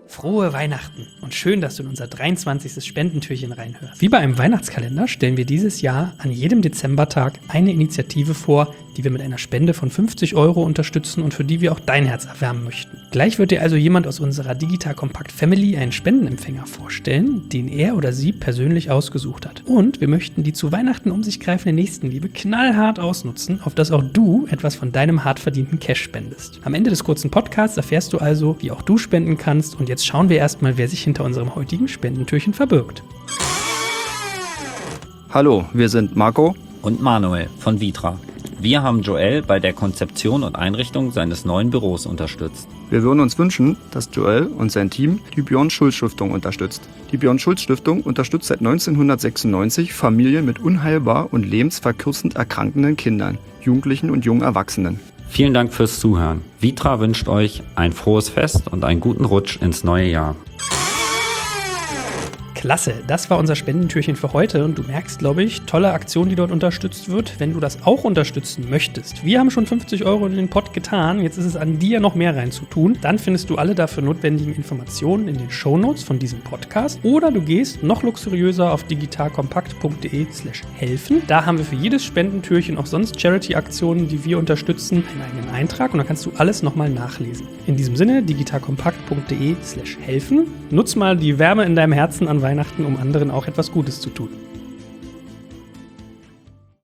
Frohe Weihnachten und schön, dass du in unser 23. Spendentürchen reinhörst. Wie bei einem Weihnachtskalender stellen wir dieses Jahr an jedem Dezembertag eine Initiative vor, die wir mit einer Spende von 50 € unterstützen und für die wir auch dein Herz erwärmen möchten. Gleich wird dir also jemand aus unserer Digital Compact Family einen Spendenempfänger vorstellen, den er oder sie persönlich ausgesucht hat. Und wir möchten die zu Weihnachten um sich greifende Nächstenliebe knallhart ausnutzen, auf dass auch du etwas von deinem hart verdienten Cash spendest. Am Ende des kurzen Podcasts erfährst du also, wie auch du spenden kannst, und jetzt schauen wir erstmal, wer sich hinter unserem heutigen Spendentürchen verbirgt. Hallo, wir sind Marco und Manuel von Vitra. Wir haben Joel bei der Konzeption und Einrichtung seines neuen Büros unterstützt. Wir würden uns wünschen, dass Joel und sein Team die Björn-Schulz-Stiftung unterstützt. Die Björn-Schulz-Stiftung unterstützt seit 1996 Familien mit unheilbar und lebensverkürzend erkrankenden Kindern, Jugendlichen und jungen Erwachsenen. Vielen Dank fürs Zuhören. Vitra wünscht euch ein frohes Fest und einen guten Rutsch ins neue Jahr. Klasse, das war unser Spendentürchen für heute und du merkst, glaube ich, tolle Aktion, die dort unterstützt wird, wenn du das auch unterstützen möchtest. Wir haben schon 50 € in den Pott getan, jetzt ist es an dir, noch mehr reinzutun. Dann findest du alle dafür notwendigen Informationen in den Shownotes von diesem Podcast oder du gehst noch luxuriöser auf digitalkompakt.de/helfen. Da haben wir für jedes Spendentürchen auch sonst Charity-Aktionen, die wir unterstützen, einen eigenen Eintrag und da kannst du alles nochmal nachlesen. In diesem Sinne, digitalkompakt.de/helfen. Nutz mal die Wärme in deinem Herzen an Weihnachten, um anderen auch etwas Gutes zu tun.